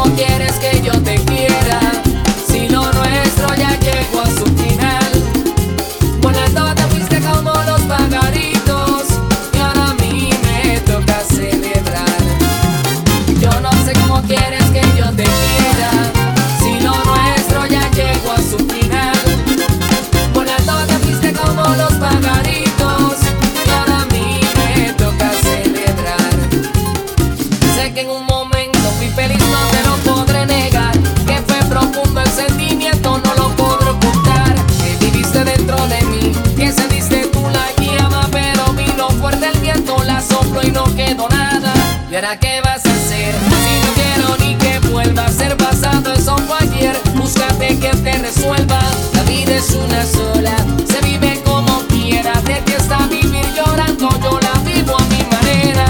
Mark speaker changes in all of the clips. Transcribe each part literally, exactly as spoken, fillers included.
Speaker 1: quieres que yo te quiera si lo nuestro ya llegó a su final? Volando te fuiste como los pajaritos y ahora a mí me toca celebrar. Yo no sé cómo quieres que yo te quiera si lo nuestro ya llegó a su final. Volando te fuiste como los pajaritos y ahora a mí me toca celebrar. Sé que en un momento fui feliz, no te lo podré negar, que fue profundo el sentimiento, no lo podré ocultar. Que viviste dentro de mí, que sentiste tú la llama, pero vino fuerte el viento, la sopló y no quedó nada. ¿Y ahora qué vas a hacer? Si no quiero ni que vuelva a ser pasado, eso fue ayer. Búscate que te resuelva. La vida es una sola, se vive como quiera. De ti está vivir llorando, yo la vivo a mi manera.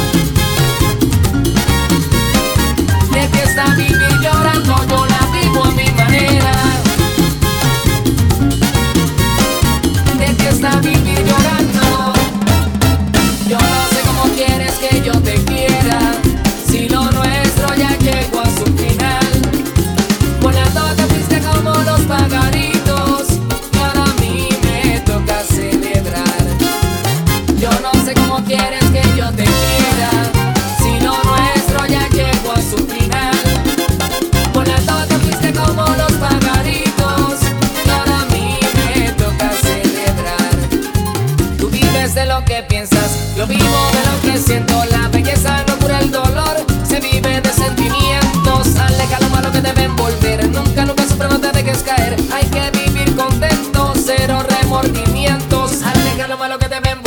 Speaker 1: De ti está vivir llorando, yo la vivo a mi manera. De ti está vivir llorando. Yo no sé cómo quieres que yo te quiera si lo nuestro ya llegó a su final. Volando te fuiste como los pajaritos y ahora a mí me toca celebrar. Yo no sé cómo quieres que yo te quiera si lo nuestro ya llegó a su final. Volando te fuiste como los pajaritos y ahora a mí me toca celebrar. Tú vives de lo que piensas, yo vivo de lo que siento. La belleza no cura el dolor, se vive de sentimientos. Aleja lo malo que debe envolver, nunca, nunca sufre, no te dejes caer. Hay que vivir contento, cero remordimientos. Aleja lo malo que debe envolver.